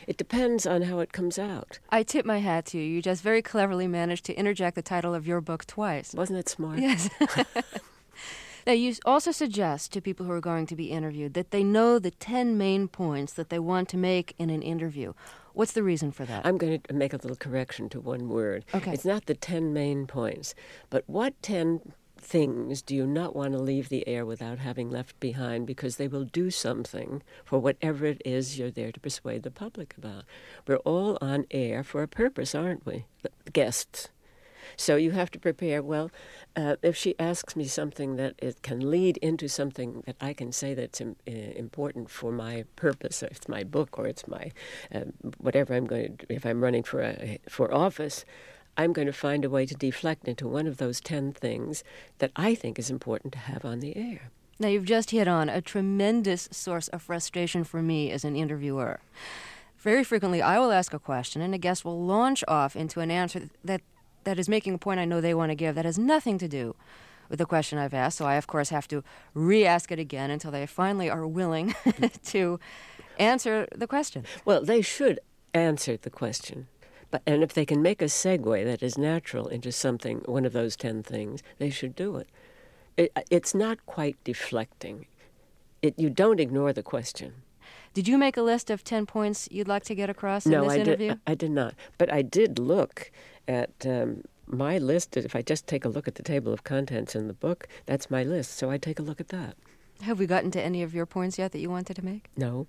M: It depends on how it comes out.
A: I tip my hat to you. You just very cleverly managed to interject the title of your book twice.
M: Wasn't it smart?
A: Yes. Now, you also suggest to people who are going to be interviewed that they know the 10 main points that they want to make in an interview. What's the reason for that?
M: I'm going to make a little correction to one word.
A: Okay.
M: It's not the 10 main points, but what 10 things do you not want to leave the air without having left behind, because they will do something for whatever it is you're there to persuade the public about. We're all on air for a purpose, aren't we? The guests. So you have to prepare, well, if she asks me something that it can lead into something that I can say that's important for my purpose, or it's my book, or it's my whatever I'm going to do, if I'm running for office, I'm going to find a way to deflect into one of those 10 things that I think is important to have on the air.
A: Now, you've just hit on a tremendous source of frustration for me as an interviewer. Very frequently, I will ask a question, and a guest will launch off into an answer that is making a point I know they want to give that has nothing to do with the question I've asked. So I, of course, have to re-ask it again until they finally are willing to answer the question.
M: Well, they should answer the question. And if they can make a segue that is natural into something, one of those 10 things, they should do it. It's not quite deflecting. You don't ignore the question.
A: Did you make a list of 10 points you'd like to get across in this interview?
M: No, I did not. But I did look at my list. If I just take a look at the table of contents in the book, that's my list. So I take a look at that.
A: Have we gotten to any of your points yet that you wanted to make?
M: No.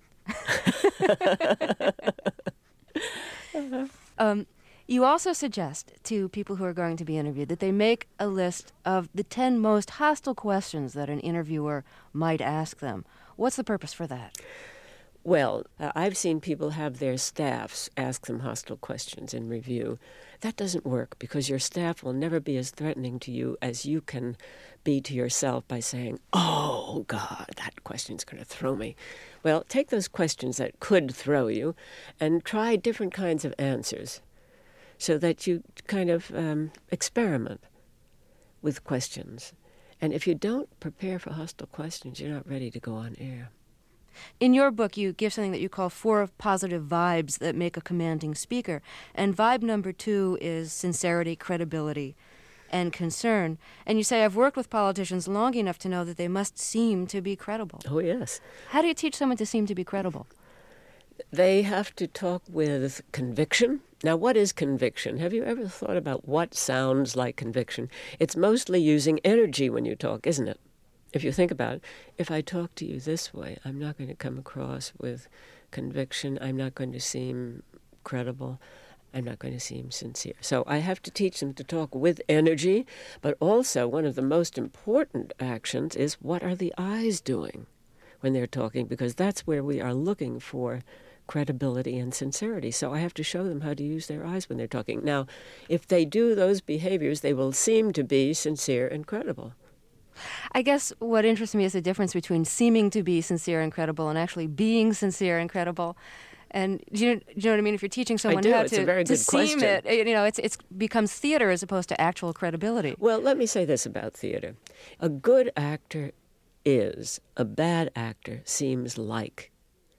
A: You also suggest to people who are going to be interviewed that they make a list of the 10 most hostile questions that an interviewer might ask them. What's the purpose for that?
M: Well, I've seen people have their staffs ask them hostile questions in review. That doesn't work, because your staff will never be as threatening to you as you can be to yourself by saying, oh, God, that question's going to throw me. Well, take those questions that could throw you and try different kinds of answers so that you kind of experiment with questions. And if you don't prepare for hostile questions, you're not ready to go on air.
A: In your book, you give something that you call 4 positive vibes that make a commanding speaker. And vibe number 2 is sincerity, credibility, and concern. And you say, I've worked with politicians long enough to know that they must seem to be credible.
M: Oh, yes.
A: How do you teach someone to seem to be credible?
M: They have to talk with conviction. Now, what is conviction? Have you ever thought about what sounds like conviction? It's mostly using energy when you talk, isn't it? If you think about it, if I talk to you this way, I'm not going to come across with conviction. I'm not going to seem credible. I'm not going to seem sincere. So I have to teach them to talk with energy, but also one of the most important actions is, what are the eyes doing when they're talking? Because that's where we are looking for credibility and sincerity. So I have to show them how to use their eyes when they're talking. Now, if they do those behaviors, they will seem to be sincere and credible.
A: I guess what interests me is the difference between seeming to be sincere and credible and actually being sincere and credible. And do you know what I mean? If you're teaching someone how
M: it's a very
A: to
M: good
A: seem
M: question.
A: it becomes theater as opposed to actual credibility.
M: Well, let me say this about theater. A good actor is, a bad actor seems like.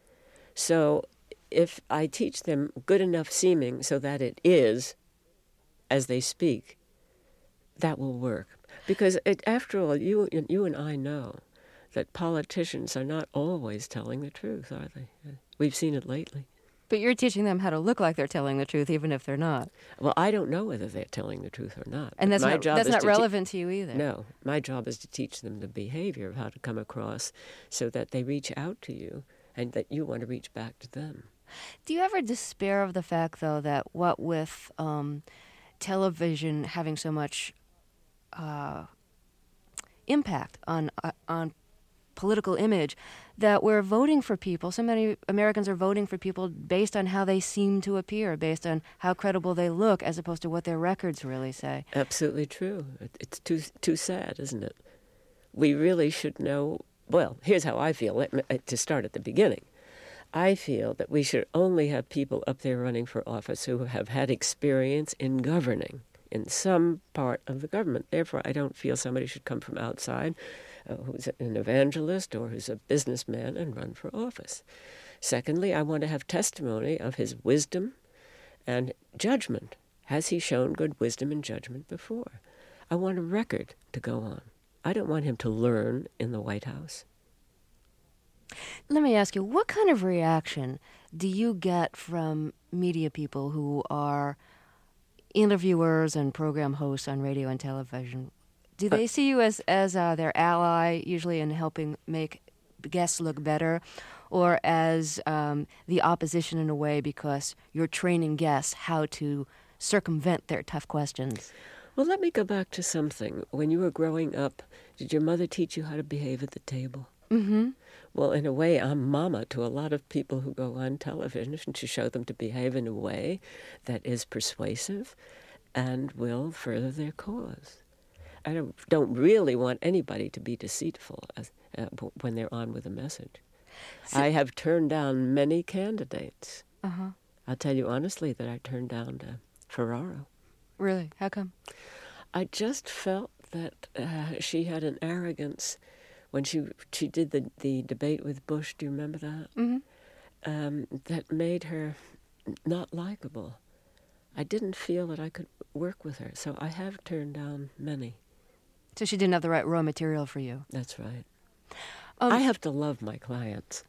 M: So if I teach them good enough seeming so that it is as they speak, that will work. Because after all, you and I know that politicians are not always telling the truth, are they? We've seen it lately.
A: But you're teaching them how to look like they're telling the truth, even if they're not.
M: Well, I don't know whether they're telling the truth or not.
A: And that's not relevant to you either.
M: No. My job is to teach them the behavior of how to come across so that they reach out to you and that you want to reach back to them.
A: Do you ever despair of the fact, though, that what with television having so much impact on political image, that we're voting for people, so many Americans are voting for people based on how they seem to appear, based on how credible they look, as opposed to what their records really say?
M: Absolutely true. It's too sad, isn't it? We really should know. Well, here's how I feel, to start at the beginning. I feel that we should only have people up there running for office who have had experience in governing in some part of the government. Therefore, I don't feel somebody should come from outside who's an evangelist or who's a businessman and run for office. Secondly, I want to have testimony of his wisdom and judgment. Has he shown good wisdom and judgment before? I want a record to go on. I don't want him to learn in the White House.
A: Let me ask you, what kind of reaction do you get from media people who are interviewers and program hosts on radio and television? Do they see you as their ally, usually in helping make guests look better, or as the opposition in a way because you're training guests how to circumvent their tough questions?
M: Well, let me go back to something. When you were growing up, did your mother teach you how to behave at the table?
A: Mm-hmm.
M: Well, in a way, I'm mama to a lot of people who go on television to show them to behave in a way that is persuasive and will further their cause. I don't really want anybody to be deceitful when they're on with a message. I have turned down many candidates.
A: Uh-huh.
M: I'll tell you honestly that I turned down Ferraro.
A: Really? How come?
M: I just felt that she had an arrogance when she did the debate with Bush. Do you remember that?
A: Mm-hmm.
M: That made her not likable. I didn't feel that I could work with her, so I have turned down many.
A: So she didn't have the right raw material for you.
M: That's right. I have to love my clients.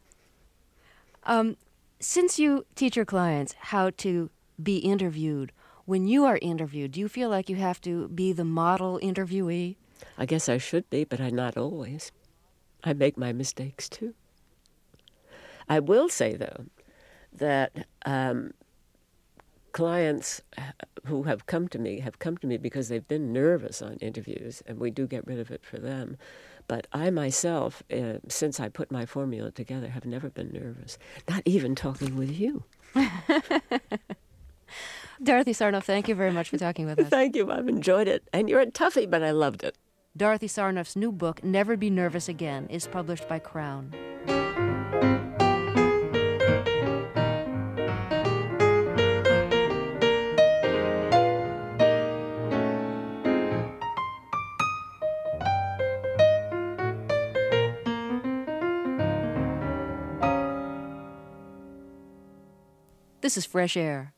A: Since you teach your clients how to be interviewed, when you are interviewed, do you feel like you have to be the model interviewee?
M: I guess I should be, but I'm not always. I make my mistakes, too. I will say, though, that clients who have come to me because they've been nervous on interviews, and we do get rid of it for them. But I myself, since I put my formula together, have never been nervous, not even talking with you.
A: Dorothy Sarnoff, thank you very much for talking with us.
M: Thank you. I've enjoyed it. And you're a toughie, but I loved it.
A: Dorothy Sarnoff's new book, Never Be Nervous Again, is published by Crown. This is Fresh Air.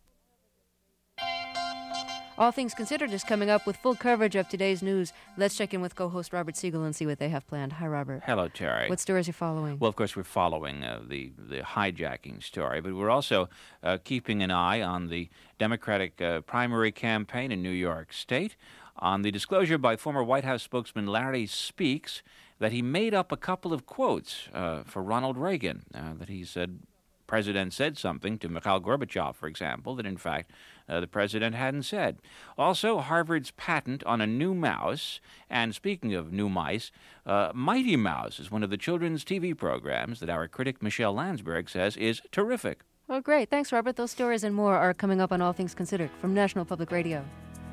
A: All Things Considered is coming up with full coverage of today's news. Let's check in with co-host Robert Siegel and see what they have planned. Hi, Robert.
N: Hello, Terry.
A: What stories are you following?
N: Well, of course, we're following the hijacking story, but we're also keeping an eye on the Democratic primary campaign in New York State, on the disclosure by former White House spokesman Larry Speakes that he made up a couple of quotes for Ronald Reagan, that he said President said something to Mikhail Gorbachev, for example, that in fact the president hadn't said. Also, Harvard's patent on a new mouse, and speaking of new mice, Mighty Mouse is one of the children's TV programs that our critic Michelle Landsberg says is terrific.
A: Oh, great. Thanks, Robert. Those stories and more are coming up on All Things Considered from National Public Radio.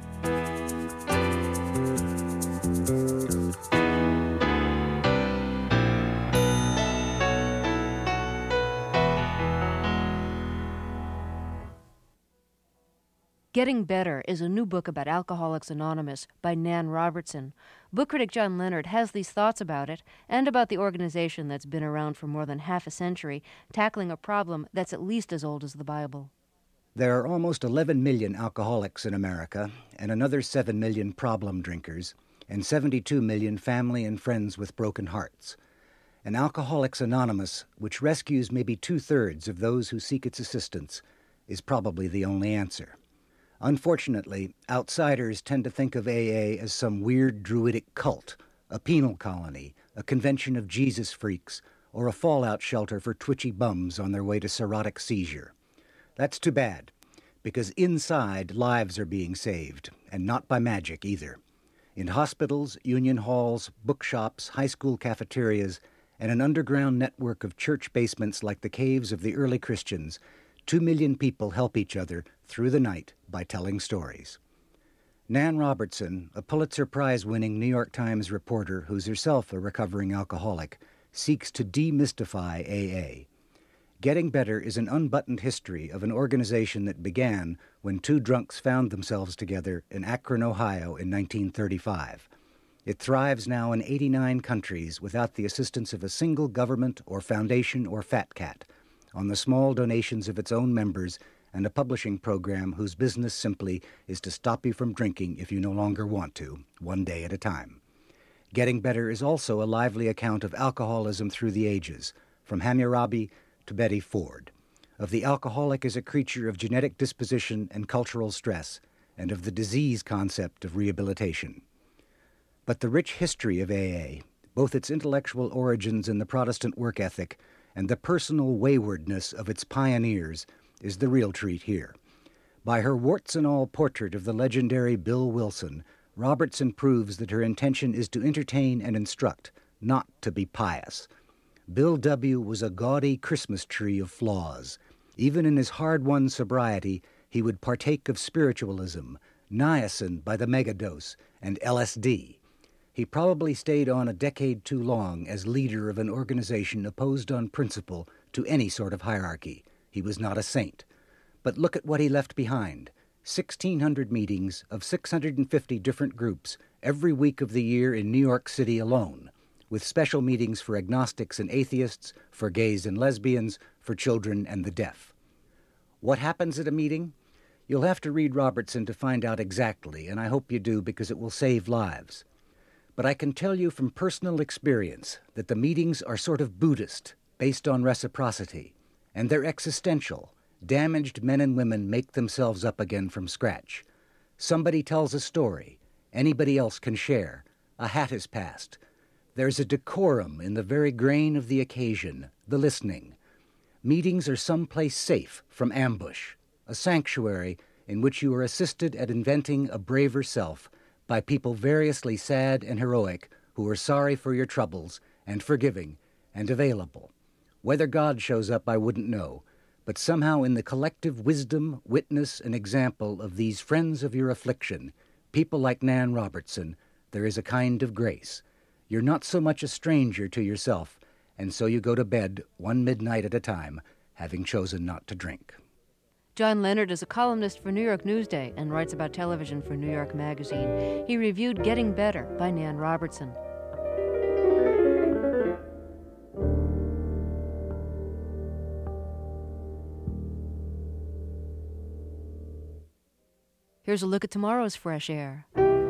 A: Getting Better is a new book about Alcoholics Anonymous by Nan Robertson. Book critic John Leonard has these thoughts about it and about the organization that's been around for more than half a century, tackling a problem that's at least as old as the Bible.
O: There are almost 11 million alcoholics in America and another 7 million problem drinkers and 72 million family and friends with broken hearts. And Alcoholics Anonymous, which rescues maybe 2/3 of those who seek its assistance, is probably the only answer. Unfortunately, outsiders tend to think of AA as some weird druidic cult, a penal colony, a convention of Jesus freaks, or a fallout shelter for twitchy bums on their way to cirrhotic seizure. That's too bad, because inside lives are being saved, and not by magic either. In hospitals, union halls, bookshops, high school cafeterias, and an underground network of church basements like the caves of the early Christians, 2 million people help each other through the night by telling stories. Nan Robertson, a Pulitzer Prize-winning New York Times reporter who's herself a recovering alcoholic, seeks to demystify AA. Getting Better is an unbuttoned history of an organization that began when 2 drunks found themselves together in Akron, Ohio in 1935. It thrives now in 89 countries without the assistance of a single government or foundation or fat cat. on the small donations of its own members and a publishing program whose business simply is to stop you from drinking if you no longer want to, one day at a time. Getting Better is also a lively account of alcoholism through the ages, from Hammurabi to Betty Ford, of the alcoholic as a creature of genetic disposition and cultural stress, and of the disease concept of rehabilitation. But the rich history of AA, both its intellectual origins in the Protestant work ethic and the personal waywardness of its pioneers, is the real treat here. By her warts-and-all portrait of the legendary Bill Wilson, Robertson proves that her intention is to entertain and instruct, not to be pious. Bill W. was a gaudy Christmas tree of flaws. Even in his hard-won sobriety, he would partake of spiritualism, niacin by the megadose, and LSD. He probably stayed on a decade too long as leader of an organization opposed on principle to any sort of hierarchy. He was not a saint. But look at what he left behind. 1,600 meetings of 650 different groups every week of the year in New York City alone, with special meetings for agnostics and atheists, for gays and lesbians, for children and the deaf. What happens at a meeting? You'll have to read Robertson to find out exactly, and I hope you do because it will save lives. But I can tell you from personal experience that the meetings are sort of Buddhist, based on reciprocity, and they're existential. Damaged men and women make themselves up again from scratch. Somebody tells a story. Anybody else can share. A hat is passed. There's a decorum in the very grain of the occasion, the listening. Meetings are someplace safe from ambush, a sanctuary in which you are assisted at inventing a braver self by people variously sad and heroic who are sorry for your troubles and forgiving and available. Whether God shows up, I wouldn't know, but somehow in the collective wisdom, witness, and example of these friends of your affliction, people like Nan Robertson, there is a kind of grace. You're not so much a stranger to yourself, and so you go to bed one midnight at a time, having chosen not to drink.
A: John Leonard is a columnist for New York Newsday and writes about television for New York Magazine. He reviewed Getting Better by Nan Robertson. Here's a look at tomorrow's Fresh Air.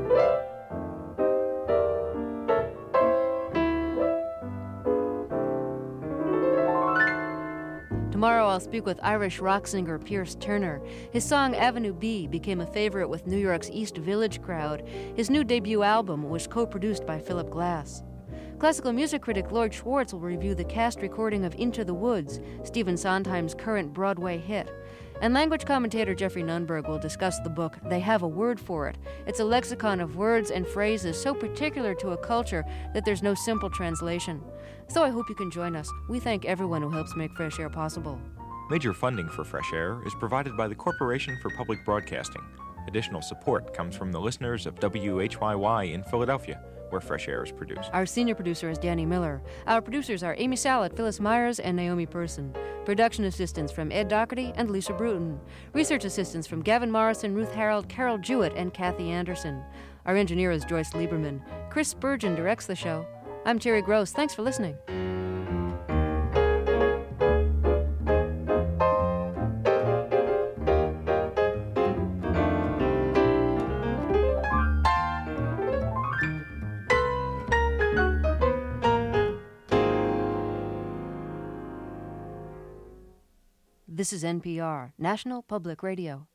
A: Tomorrow I'll speak with Irish rock singer Pierce Turner. His song Avenue B became a favorite with New York's East Village crowd. His new debut album was co-produced by Philip Glass. Classical music critic Lloyd Schwartz will review the cast recording of Into the Woods, Stephen Sondheim's current Broadway hit. And language commentator Jeffrey Nunberg will discuss the book They Have a Word for It. It's a lexicon of words and phrases so particular to a culture that there's no simple translation. So I hope you can join us. We thank everyone who helps make Fresh Air possible.
C: Major funding for Fresh Air is provided by the Corporation for Public Broadcasting. Additional support comes from the listeners of WHYY in Philadelphia, where Fresh Air is produced.
A: Our senior producer is Danny Miller. Our producers are Amy Sallet, Phyllis Myers, and Naomi Person. Production assistants from Ed Doherty and Lisa Bruton. Research assistants from Gavin Morrison, Ruth Harold, Carol Jewett, and Kathy Anderson. Our engineer is Joyce Lieberman. Chris Spurgeon directs the show. I'm Terry Gross. Thanks for listening. This is NPR, National Public Radio.